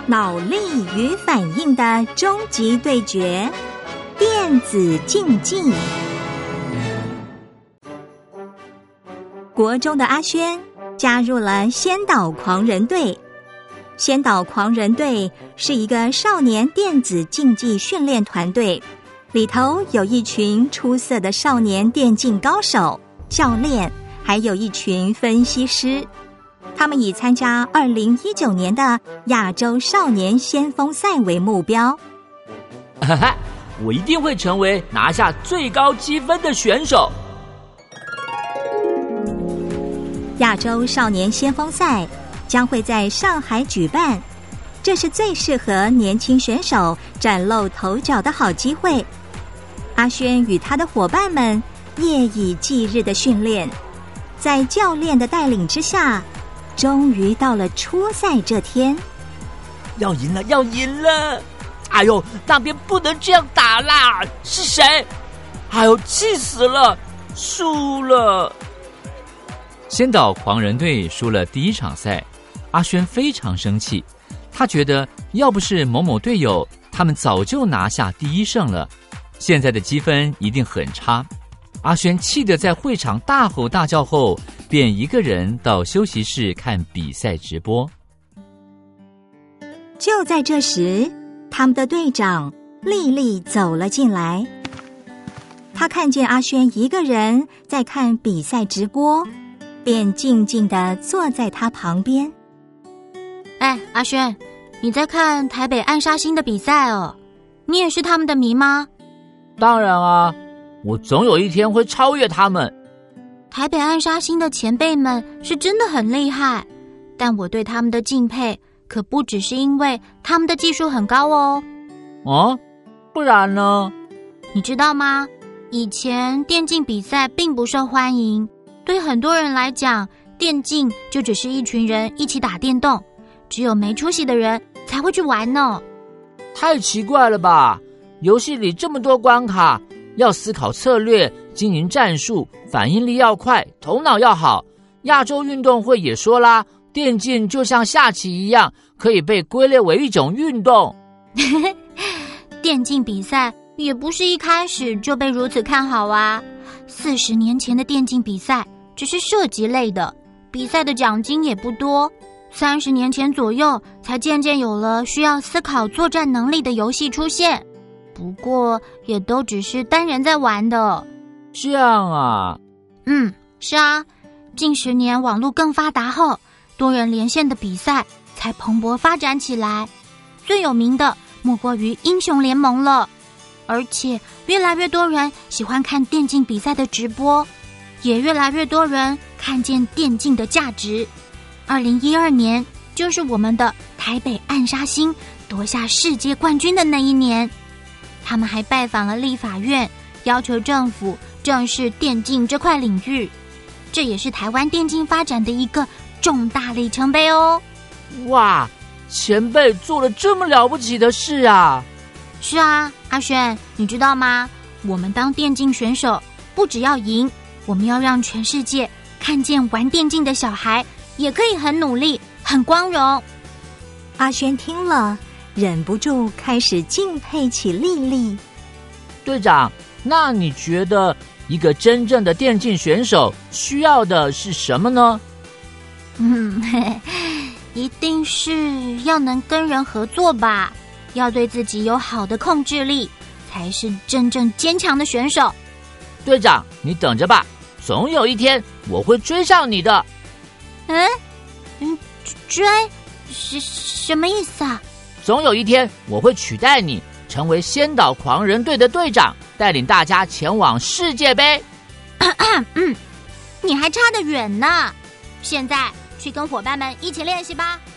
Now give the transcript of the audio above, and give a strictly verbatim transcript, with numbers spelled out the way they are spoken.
脑力与反应的终极对决——电子竞技。国中的阿轩加入了仙岛狂人队。仙岛狂人队是一个少年电子竞技训练团队，里头有一群出色的少年电竞高手、教练，还有一群分析师。他们以参加二零一九年的亚洲少年先锋赛为目标。 哈哈，我一定会成为拿下最高积分的选手。 亚洲少年先锋赛将会在上海举办，这是最适合年轻选手崭露头角的好机会。阿轩与他的伙伴们夜以继日的训练，在教练的带领之下，终于到了初赛这天。 要赢了，要赢了！哎呦，那边不能这样打啦！是谁？哎呦，气死了！输了。 仙岛狂人队输了第一场赛，阿轩非常生气。他觉得要不是某某队友，他们早就拿下第一胜了。现在的积分一定很差。阿轩气得在会场大吼大叫后，便一个人到休息室看比赛直播。 就在这时，他们的队长丽丽走了进来。她看见阿轩一个人在看比赛直播，便静静地坐在他旁边。 哎，阿轩，你在看台北暗杀星的比赛哦？你也是他们的迷吗？ 当然啊，我总有一天会超越他们。 台北暗杀星的前辈们是真的很厉害，但我对他们的敬佩可不只是因为他们的技术很高哦。 哦，不然呢？ 你知道吗？以前电竞比赛并不受欢迎，对很多人来讲，电竞就只是一群人一起打电动，只有没出息的人才会去玩呢。 太奇怪了吧！游戏里这么多关卡，要思考策略、经营战术，反应力要快，头脑要好。亚洲运动会也说啦，电竞就像下棋一样，可以被归类为一种运动。 电竞比赛也不是一开始就被如此看好啊。四十年前的电竞比赛只是射击类的，比赛的奖金也不多。三十年前左右，才渐渐有了需要思考作战能力的游戏出现。不过，也都只是单人在玩的。 这样啊？ 嗯，是啊。近十年网络更发达后，多人连线的比赛才蓬勃发展起来。最有名的莫过于英雄联盟了。而且，越来越多人喜欢看电竞比赛的直播，也越来越多人看见电竞的价值。二零一二年就是我们的台北暗杀星夺下世界冠军的那一年。他们还拜访了立法院，要求政府正视电竞这块领域，这也是台湾电竞发展的一个重大里程碑哦。 哇，前辈做了这么了不起的事啊！ 是啊，阿轩，你知道吗？我们当电竞选手，不只要赢，我们要让全世界看见玩电竞的小孩也可以很努力、很光荣。 阿轩听了，忍不住开始敬佩起丽丽。 队长，那你觉得一个真正的电竞选手需要的是什么呢？ 嗯，嘿嘿，一定是要能跟人合作吧，要对自己有好的控制力，才是真正坚强的选手。 队长，你等着吧，总有一天我会追上你的。 嗯嗯，追？是什么意思啊？ 总有一天我会取代你，成为仙岛狂人队的队长，带领大家前往世界杯。 嗯，你还差得远呢。现在去跟伙伴们一起练习吧。